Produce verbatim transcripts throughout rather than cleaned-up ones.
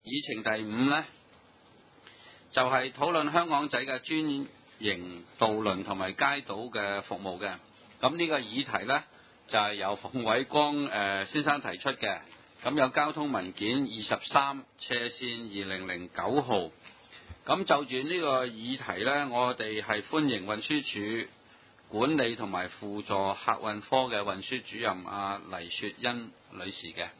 議程第五呢，就係討論香港仔嘅專營渡輪同埋街渡嘅服務嘅。咁呢個議題呢，就係由馮偉光誒先生提出嘅。咁有交通文件二十三斜線二零零九號。咁就住呢個議題呢，我哋係歡迎運輸署管理同埋輔助客運科嘅運輸主任阿黎雪欣女士嘅。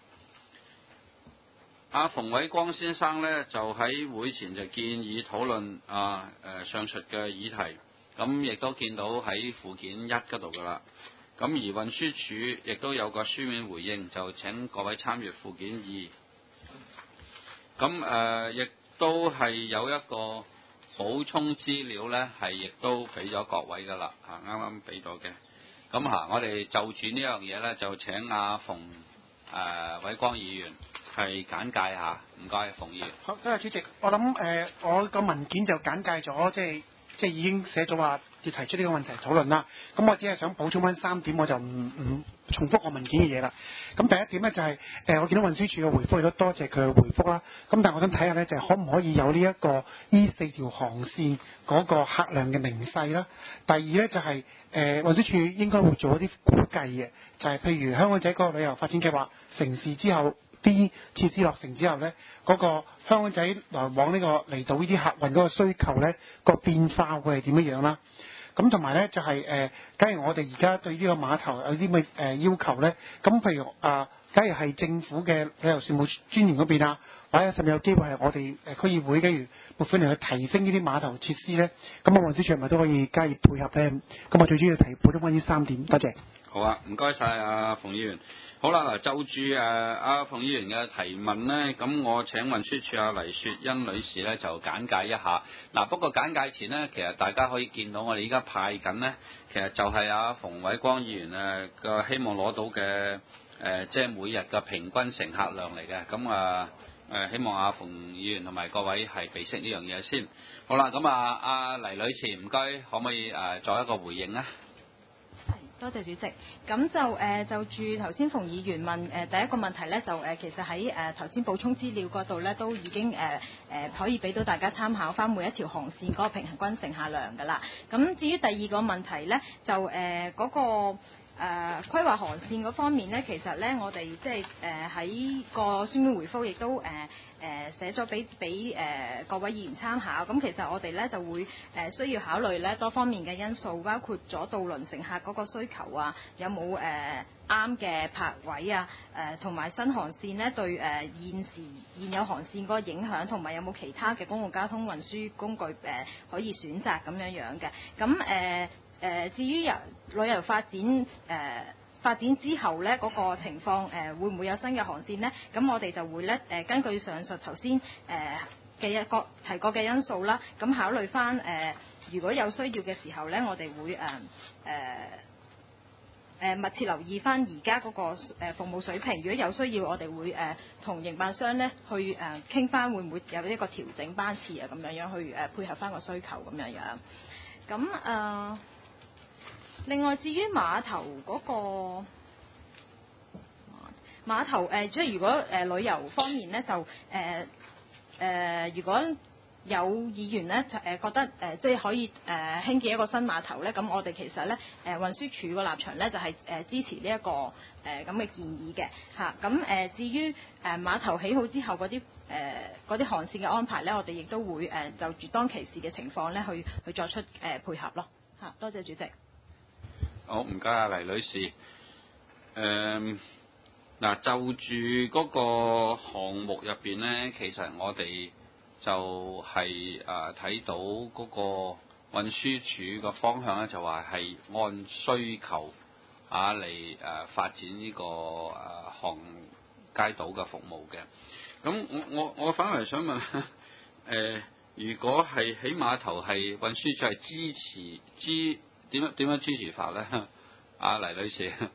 阿馮偉光先生呢，就喺會前就建議討論啊誒上述嘅議題，咁亦都見到喺附件一嗰度噶啦。咁而運輸署亦都有個書面回應，就請各位參閱附件二。咁誒亦都係有一個補充資料呢，係亦都俾咗各位噶啦，啊啱啱俾咗嘅。咁嚇，我哋就住呢樣嘢呢，就請阿馮誒偉光議員係簡介下，唔該，馮議員。 好，多謝主席。我諗誒、呃，我個文件就簡介咗，即係即係已經寫咗話要提出呢個問題討論啦。咁我只係想補充翻三點，我就唔唔重複我文件嘅嘢啦。咁第一點呢，就係、是、誒、呃，我見到運輸署嘅回覆亦都多謝佢嘅回覆啦。咁但係我想睇下呢，就係、是、可唔可以有呢、這、一個呢四條航線嗰個客量嘅明細啦。第二呢，就係、是、誒、呃、運輸署應該會做一啲估計嘅，就係、是、譬如香港仔嗰個旅遊發展計劃成事之後。啲設施落成之後呢，嗰、那個香港仔來往呢個離島呢啲客運嗰個需求呢，個變化會係點樣樣啦？咁同埋呢，就係、是、誒，假如我哋而家對呢個碼頭有啲咩誒要求呢？咁譬如啊，假如係政府嘅旅遊事務專員嗰邊啊，或者甚至有機會係我哋誒區議會，假如撥款嚟去提升呢啲碼頭設施呢，咁啊運輸署係咪都可以加以配合呢？咁我最主要提補充翻呢三點，多謝。 好啊，唔該晒阿馮議員。好啦，嗱，就住誒阿馮議員嘅提問呢，咁我請運輸署阿黎雪欣女士呢就簡介一下。嗱，不過簡介前呢，其實大家可以見到我哋依家派緊呢，其實就係阿馮偉光議員誒嘅希望攞到嘅誒、呃，即係每日嘅平均乘客量嚟嘅。咁啊誒，希望阿馮議員同埋各位係備悉呢樣嘢先。好啦，咁啊，阿黎女士唔該，可唔可以誒作一個回應呢？ 多謝主席。咁就誒、呃、就住頭先馮議員問誒、呃、第一個問題咧，就誒、呃、其實喺誒頭先補充資料嗰度咧，都已經誒誒、呃呃、可以俾到大家參考翻每一條航線嗰個平均乘客量㗎啦。咁至於第二個問題咧，就誒嗰、呃那個誒、呃、規劃航線嗰方面咧，其實咧我哋即係誒喺個書面回覆亦都誒。呃誒、呃、寫咗俾俾誒各位議員參考，咁其實我哋咧就會誒、呃、需要考慮咧多方面嘅因素，包括咗渡輪乘客嗰個需求啊，有冇誒啱嘅泊位啊，誒同埋新航線咧對誒、呃、現時現有航線嗰個影響，同埋有冇其他嘅公共交通運輸工具誒、呃、可以選擇咁樣樣嘅。咁誒誒至於由旅遊發展誒。呃發展之後呢嗰、那個情況誒、呃、會唔會有新嘅航線呢？咁我哋就會呢誒、呃、根據上述頭先誒嘅一個提過嘅因素啦，咁考慮翻誒如果有需要嘅時候呢，我哋會誒誒誒密切留意翻而家嗰個誒服務水平。如果有需要，我哋會誒同、呃、營辦商呢去誒傾翻會唔會有一個調整班次啊，咁樣樣去誒、呃、配合翻個需求咁樣樣。咁誒。呃另外，至於碼頭嗰、那個碼頭誒、呃，即係如果誒、呃、旅遊方面咧，就誒誒、呃呃，如果有議員咧誒、呃、覺得誒、呃、即係可以誒、呃、興建一個新碼頭咧，咁我哋其實咧誒、呃、運輸署個立場咧就係、是、誒、呃、支持呢、這、一個誒咁嘅建議嘅嚇。咁、啊、誒、呃、至於誒、呃、碼頭起好之後嗰啲誒嗰啲航線嘅安排咧，我哋亦都會誒、呃、就住當其時嘅情況咧去去作出誒、呃、配合咯嚇、啊。多謝主席。 好，唔該啊，黎女士。誒、嗯，嗱，就住嗰個項目入邊呢，其實我哋就係誒睇到嗰個運輸署個方向咧，就話係按需求啊嚟誒發展呢、這個誒航街渡嘅服務嘅。咁我我我反而想問誒、呃，如果係喺碼頭係運輸署係支持支？點樣點樣支持法咧？阿、啊、黎女士，係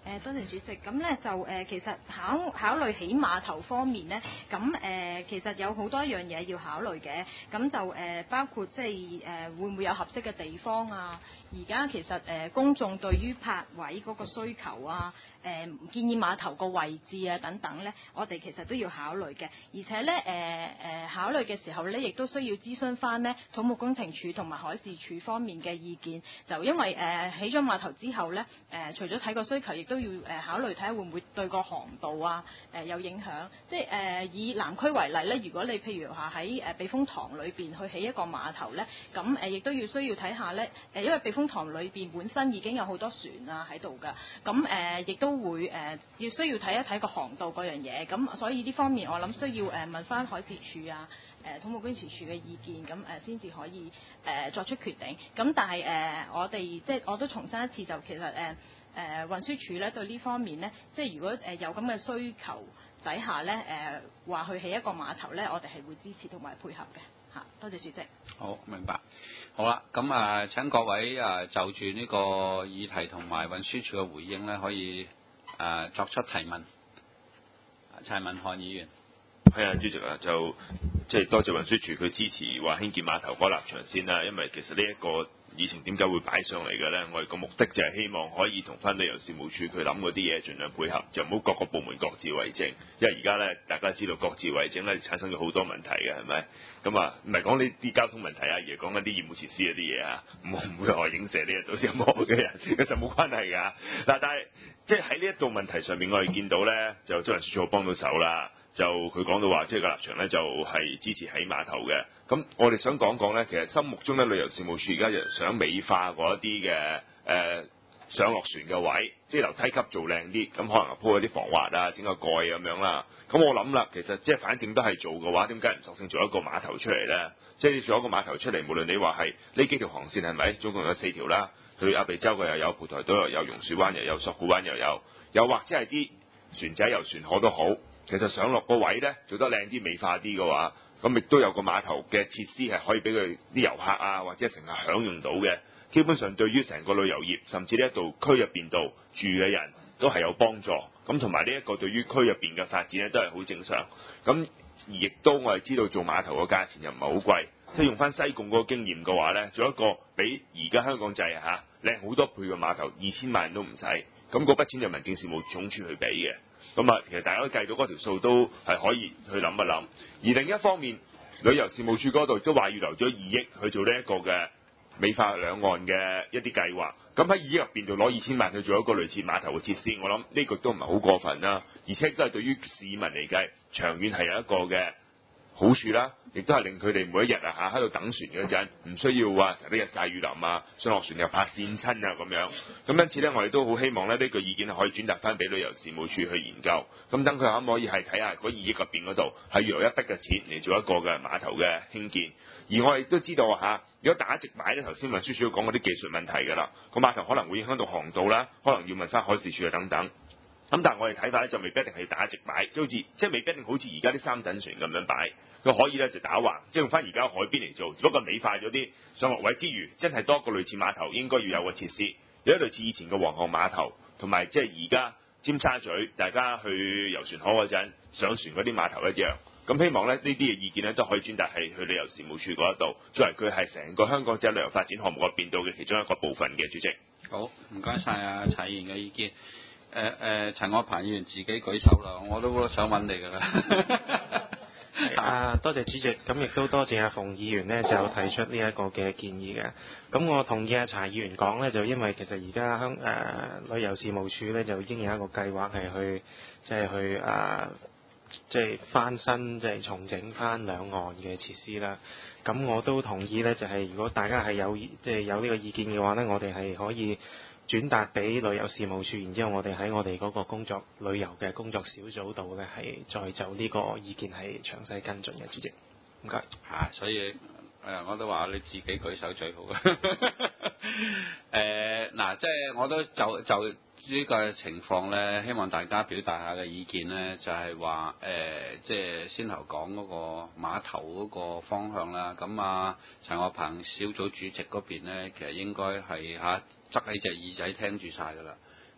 誒多謝主席，咁咧就誒、呃、其實考考慮起碼頭方面咧，咁誒、呃、其實有好多樣嘢要考慮嘅，咁就誒、呃、包括即係誒會唔會有合適嘅地方啊？而家其實誒、呃、公眾對於泊位嗰個需求啊，誒、呃、建議碼頭個位置啊等等咧，我哋其實都要考慮嘅，而且咧誒誒考慮嘅時候咧，亦都需要諮詢翻咧土木工程署同埋海事處方面嘅意見，就因為誒、呃、起咗碼頭之後咧，誒、呃、除咗睇個需求，亦都要誒、呃、考慮睇下會唔會對個航道啊誒、呃、有影響。即係誒、呃、以南區為例咧，如果你譬如話喺誒避風塘裏邊去起一個碼頭咧，咁誒亦都要需要睇下咧誒，因為避風塘裏邊本身已經有好多船啊喺度㗎，咁誒亦都會誒、呃、要需要睇一睇個航道嗰樣嘢，咁所以呢方面我諗需要誒、呃、問翻海事處啊。誒土木工程署嘅意見，咁誒先至可以誒、呃、作出決定。咁但係誒、呃、我哋即係我都重申一次，就其實誒誒、呃、運輸署咧對呢方面咧，即係如果誒有咁嘅需求底下咧，誒話去起一個碼頭咧，我哋係會支持同埋配合嘅嚇。多謝主席。 好，明白。好啦，咁啊請各位啊就住呢個議題同埋運輸署嘅回應咧，可以誒作出提問。陳文漢議員。 係啊，主席啊，就即係多謝運輸署佢支持話興建碼頭嗰立場先啦，因為其實呢一個議程點解會擺上嚟嘅咧？我哋個目的就係希望可以同翻旅遊事務處佢諗嗰啲嘢盡量配合，就唔好各個部門各自為政，因為而家咧大家知道各自為政咧產生咗好多問題嘅，係咪？咁啊，唔係講呢啲交通問題啊，而係講緊啲業務設施嗰啲嘢啊，唔唔會話影射呢一度任何嘅人，其實冇關係㗎。嗱，但係即係喺呢一度問題上面，我哋見到咧就周運輸署幫到手啦。就佢講到話，即係個立場咧，就係支持起碼頭嘅。咁我哋想講講咧，其實心目中咧，旅遊事務處而家就想美化嗰一啲嘅誒上落船嘅位，即係樓梯級做靚啲，咁可能鋪一啲防滑啊，整個蓋咁樣啦。咁我諗啦，其實即係反正都係做嘅話，點解唔索性做一個碼頭出嚟咧？即係做一個碼頭出嚟，無論你話係呢幾條航線係咪，總共有四條啦，去鴨脷洲嘅又有，蒲台島又有，榕樹灣又有，索罟灣又有，又或者係啲船仔遊船河都好。其實上落個位咧做得靚啲、美化啲嘅話，咁亦都有個碼頭嘅設施係可以俾佢啲遊客啊或者乘客享用到嘅。基本上對於成個旅遊業，甚至呢一度區入邊度住嘅人都係有幫助。咁同埋呢一個對於區入邊嘅發展咧都係好正常。咁而亦都我係知道做碼頭個價錢又唔係好貴，即係用翻西貢嗰個經驗嘅話咧，做一個比而家香港製嚇靚好多倍嘅碼頭，二千萬都唔使。咁嗰筆錢就民政事務總署去俾嘅。咁啊，其實大家都計到嗰條數都係可以去諗一諗。而另一方面，旅遊事務處嗰度都話預留咗二億去做呢一個嘅美化兩岸嘅一啲計劃。咁喺二億入邊就攞二千萬去做一個類似碼頭嘅設施，我諗呢個都唔係好過分啦。而且都係對於市民嚟計，長遠係有一個嘅好處啦，亦都係令佢哋每一日啊嚇喺度等船嗰陣，唔需要話成日日曬雨淋啊，上落船又怕跣親啊咁樣。咁因此咧，我哋都好希望咧呢、這個意見可以轉達翻俾旅遊事務處去研究。咁等佢可唔可以係睇下嗰二億入邊嗰度係預留一筆嘅錢嚟做一個嘅碼頭嘅興建。而我哋都知道嚇，如果打直擺咧，頭先運輸署講嗰啲技術問題㗎啦，個碼頭可能會影響到航道啦，可能要問翻海事處啊等等。咁但係我哋睇法咧就未必一定係打直擺，即好似即係未必一定好似而家啲三等船咁樣擺。佢可以咧就打橫，即係用翻而家海邊嚟做，只不過美化咗啲上落位之餘，真係多一個類似碼頭應該要有嘅設施，有啲類似以前嘅皇后碼頭，同埋即係而家尖沙咀大家去遊船河嗰陣上船嗰啲碼頭一樣。咁希望咧呢啲嘅意見咧都可以轉達係去旅遊事務處嗰一度，作為佢係成個香港仔旅遊發展項目入邊度嘅其中一個部分嘅主席。 好，唔該晒啊陳議員嘅意見。誒、呃、誒、呃，陳國鵬議員自己舉手啦，我都想揾你㗎啦。 啊，多謝主席，咁亦都多謝阿馮議員呢，就提出呢一個嘅建議嘅。咁我同意阿查議員講呢，就因為其實而家香誒旅遊事務處呢，就已經有一個計劃係去即係、就是、去啊，即、就、係、是、翻新即係、就是、重整翻兩岸嘅設施啦。咁我都同意呢，就係、是、如果大家係有即係、就是、有呢個意見嘅話呢，我哋係可以轉達俾旅遊事務處，然之後我哋喺我哋嗰個工作旅遊嘅工作小組度咧，係再就呢個意見係詳細跟進嘅，主席。唔該。 嚇，所以誒、呃、我都話你自己舉手最好嘅。誒嗱，即係我都就就呢個情況咧，希望大家表達下嘅意見咧，就係話誒，即係先頭講嗰個碼頭嗰個方向啦。咁啊，陳國鵬小組主席嗰邊咧，其實應該係嚇。側起隻耳仔聽住晒㗎啦，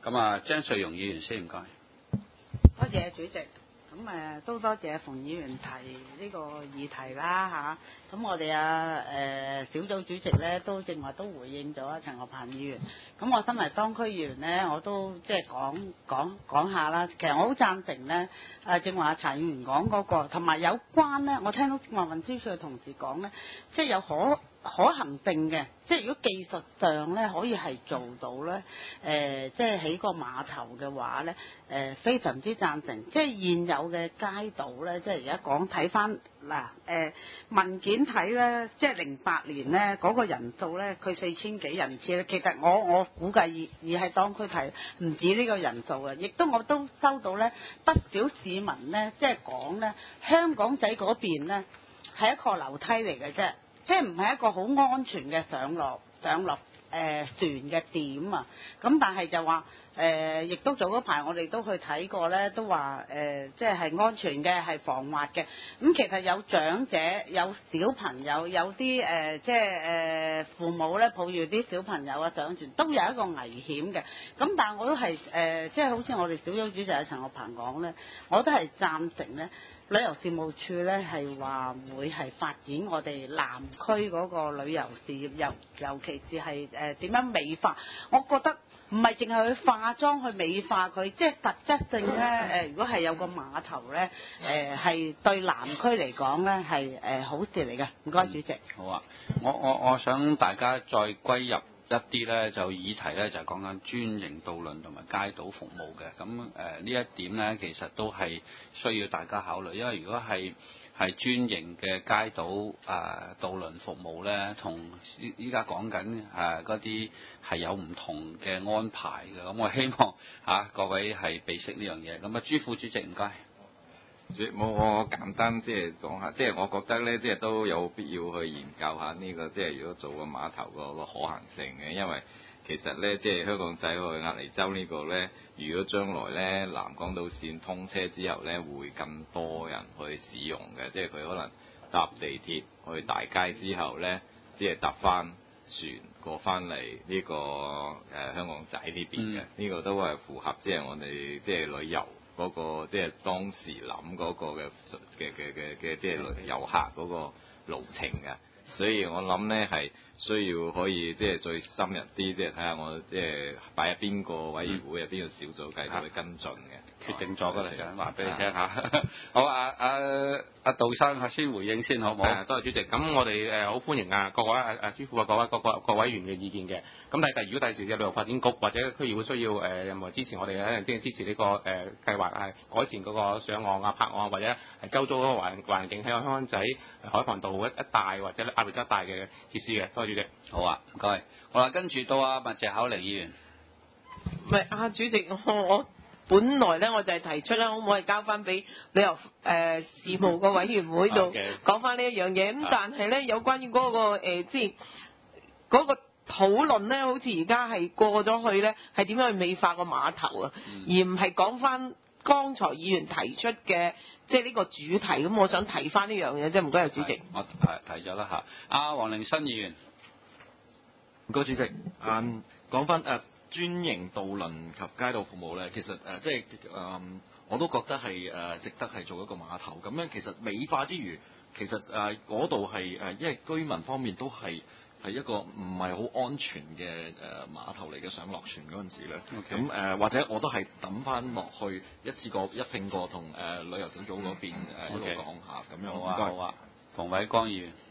咁啊，張瑞容議員先，唔該。 多謝主席。咁誒都多謝馮議員提呢個議題啦嚇。咁我哋啊誒小組主席咧都正話都回應咗陳岳鵬議員。咁我身為當區議員咧，我都即係講講講下啦。其實我好贊成咧誒正話陳議員講嗰個，同埋有關咧，我聽到正話運輸署嘅同事講咧，即係有可可行性嘅，即係如果技術上咧可以係做到咧，誒、呃、即係起個碼頭嘅話咧，誒、呃、非常之贊成。即係現有嘅街道咧，即係而家講睇翻嗱誒文件睇咧，即係零八年咧嗰、那個人數咧，佢四千幾人次咧，其實我我估計而而係當區睇唔止呢個人數嘅，亦都我都收到咧不少市民咧，即係講咧香港仔嗰邊咧係一個樓梯嚟嘅啫。即係唔係一個好安全嘅上落上落誒、呃、船嘅點啊？咁但係就話誒，亦、呃、都早嗰排我哋都去睇過咧，都話誒、呃，即係係安全嘅，係防滑嘅。咁、嗯、其實有長者、有小朋友、有啲誒、呃，即係誒、呃、父母咧抱住啲小朋友啊上船，都有一個危險嘅。咁但係我都係誒、呃，即係好似我哋小組主席陳岳鵬講咧，我都係贊成咧。旅遊事務處咧係話會係發展我哋南區嗰個旅遊事業，尤尤其是係誒點樣美化。我覺得唔係淨係去化妝去美化佢，即係實質性咧誒、呃。如果係有個碼頭咧誒，係、呃、對南區嚟講咧係誒好事嚟嘅。唔該，主席。 好啊，我我我想大家再歸入一啲咧，就議題咧就係講緊專營渡輪同埋街渡服務嘅。咁誒呢一點咧，其實都係需要大家考慮，因為如果係係專營嘅街渡誒渡輪服務咧，同依依家講緊誒嗰啲係有唔同嘅安排嘅。咁我希望嚇、啊、各位係備識呢樣嘢。咁啊，朱副主席唔該。 冇，我簡單即係講下，即係我覺得咧，即係都有必要去研究下呢個，即係如果做個碼頭個個可行性嘅，因為其實咧，即係香港仔去鴨脷洲呢個咧，如果將來咧南港島線通車之後咧，會更多人去使用嘅，即係佢可能搭地鐵去大街之後咧，即係搭翻船過翻嚟呢個誒、呃、香港仔呢邊嘅，呢、嗯、個都係符合即係我哋即係旅遊。嗰、那個即係當時諗嗰個嘅嘅嘅嘅嘅即係遊客嗰個路程嘅，所以我諗咧係需要可以即係再深入啲，即係睇下我即係擺喺邊個委員會啊，邊、嗯、個小組繼續去跟進嘅。決定咗㗎啦，就話俾你聽嚇。好啊，阿阿杜生先回應先，好唔好？ 誒，多謝主席。咁我哋誒好歡迎啊各位誒誒朱副啊各位各個各委員嘅意見嘅。咁但係如果第時嘅旅遊發展局或者區議會需要誒任何支持我哋咧，即係支持呢個誒計劃係改善嗰個上岸啊、泊岸或者係周遭嗰個環環境喺香港仔海傍道一一帶或者鴨脷洲一帶嘅設施嘅。多謝主席。 好啊，唔該。好啦，跟住到阿麥謝巧玲議員。 唔係啊，主席，我我。本來咧我就係提出啦，可唔可以交翻俾旅遊誒、呃、事務個委員會度講翻呢一樣嘢？咁、okay. 但係咧有關於嗰、那個誒即係嗰個討論咧，好似而家係過咗去咧，係點樣去美化個碼頭啊？嗯、而唔係講翻剛才議員提出嘅即係呢個主題。咁我想提翻呢樣嘢啫，唔該，主席。 我係提咗啦嚇。阿黃凌新議員， 唔該，主席。嗯，講翻誒。專營渡輪及街渡服務咧，其實誒、呃、即係誒、呃，我都覺得係誒、呃、值得係做一個碼頭。咁樣其實美化之餘，其實誒嗰度係誒，因為居民方面都係係一個唔係好安全嘅誒、呃、碼頭嚟嘅，上落船嗰陣時咧。咁、okay. 誒、呃、或者我都係抌翻落去一次過一拼過同誒、呃、旅遊小組嗰邊誒一路講下咁樣。 好啊，好啊，馮偉光議員。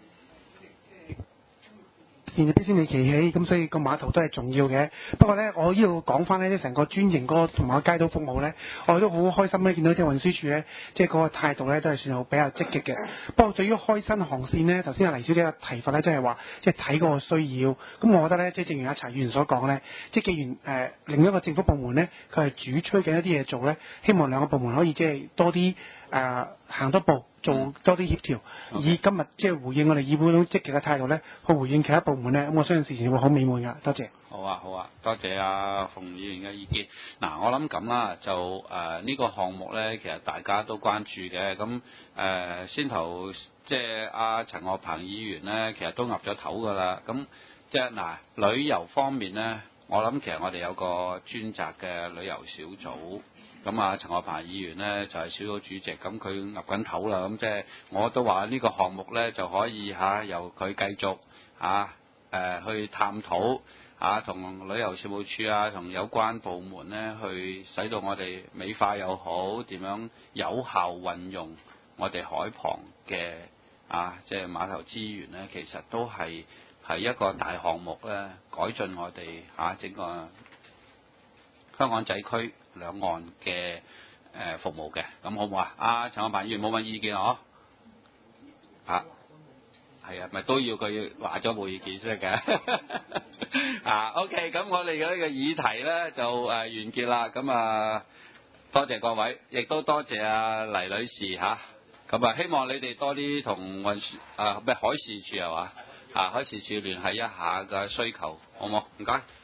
嗰啲先至企起，咁所以個碼頭都係重要嘅。不過咧，我呢度講翻呢，成個專營嗰個同埋個街道服務咧，我哋都好開心咧，見到即係運輸署咧，即係嗰個態度咧都係算好比較積極嘅。不過對於開新航線咧，頭先阿黎小姐嘅提法咧，即係話即係睇嗰個需要。咁我覺得咧，即係正如阿查議員所講咧，即係既然誒、呃、另一個政府部門咧，佢係主催緊一啲嘢做咧，希望兩個部門可以即係多啲誒、呃、行多步。做多啲協調，以今日即係回應我哋議會嗰種積極嘅態度咧，去回應其他部門咧，咁我相信事情會好美滿噶。多謝。 好啊，好啊，多謝阿馮議員嘅意見。嗱，我諗咁啦，就誒呢、呃這個項目咧，其實大家都關注嘅。咁誒、呃、先頭即係阿陳岳鵬議員咧，其實都岌咗頭噶啦。咁即係嗱、呃、旅遊方面咧， 我諗其實我哋有個專責嘅旅遊小組，咁啊陳學鵬議員呢就係、是、小組主席，咁佢岌緊頭啦，咁即係我都話呢個項目呢就可以嚇、啊、由佢繼續嚇誒、啊呃、去探討嚇，同、啊、旅遊事務處啊，同有關部門呢去使到我哋美化又好，點樣有效運用我哋海旁嘅啊即係、就是、碼頭資源呢，其實都係。係一個大項目咧，改進我哋嚇、啊、整個香港仔區兩岸嘅誒、呃、服務嘅，咁好唔好啊？啊，陳學鵬議員冇乜意見嗬？啊，係啊，咪都要佢話咗冇意見先得嘅。啊 ，OK，咁我哋嘅呢個議題咧就誒、呃、完結啦。咁啊，多謝各位，亦都多謝阿、啊、黎女士嚇。咁啊，希望你哋多啲同運輸啊咩海事處係嘛？啊，海事處聯繫一下嘅需求，好唔好？唔該。